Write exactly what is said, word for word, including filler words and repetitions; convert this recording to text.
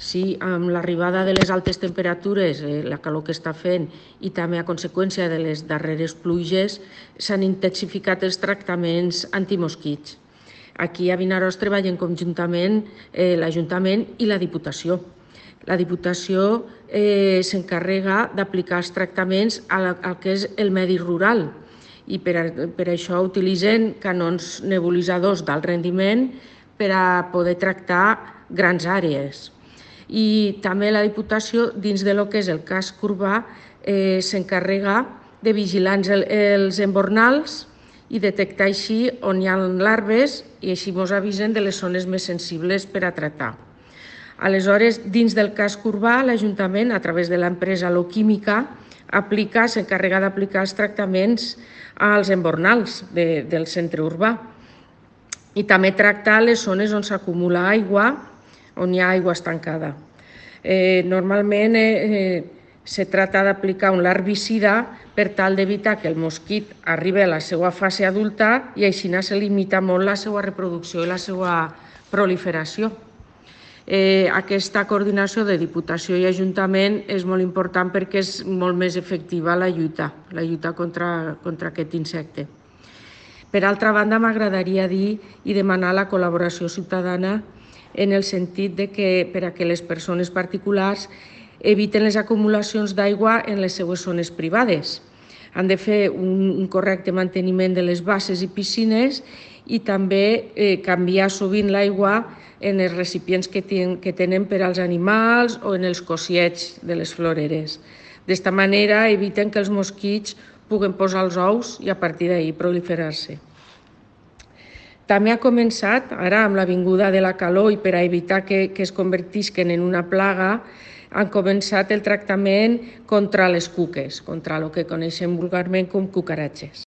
si amb l'arribada de les altes temperatures, eh, la calor que està fent i també a conseqüència de les darreres pluges, s'han intensificat els tractaments antimosquits. Aquí a Vinaròs treballen conjuntament eh, l'Ajuntament i la Diputació. La Diputació eh, s'encarrega d'aplicar els tractaments al, al que és el medi rural i per, a, per això utilitzen canons nebulitzadors d'alt rendiment per a poder tractar grans àrees. I també la Diputació, dins de lo que és el casc urbà, eh, s'encarrega de vigilar els embornals i detectar així on hi ha larves i així ens avisen de les zones més sensibles per a tractar. Aleshores, dins del casc urbà, l'Ajuntament, a través de l'empresa Loquímica, aplica, s'encarrega d'aplicar els tractaments als embornals de, del centre urbà i també tractar les zones on s'acumula aigua, on hi ha aigua estancada. Eh, normalment eh, se tracta d'aplicar un larvicida per tal d'evitar que el mosquit arribi a la seva fase adulta i així se limita molt la seva reproducció i la seva proliferació. Eh, aquesta coordinació de Diputació i Ajuntament és molt important perquè és molt més efectiva la lluita, la lluita contra, contra aquest insecte. Per altra banda, m'agradaria dir i demanar la col·laboració ciutadana en el sentit de que per a que les persones particulars eviten les acumulacions d'aigua en les seues zones privades. Han de fer un, un correcte manteniment de les basses i piscines i també eh, canviar sovint l'aigua en els recipients que, ten, que tenen per als animals o en els cosiets de les floreres. D'esta manera eviten que els mosquits puguen posar els ous i a partir d'ahir proliferar-se. També ha començat, ara amb la vinguda de la calor i per a evitar que, que es convertisquen en una plaga, han començat el tractament contra les cuques, contra el que coneixem vulgarment com cucaratges.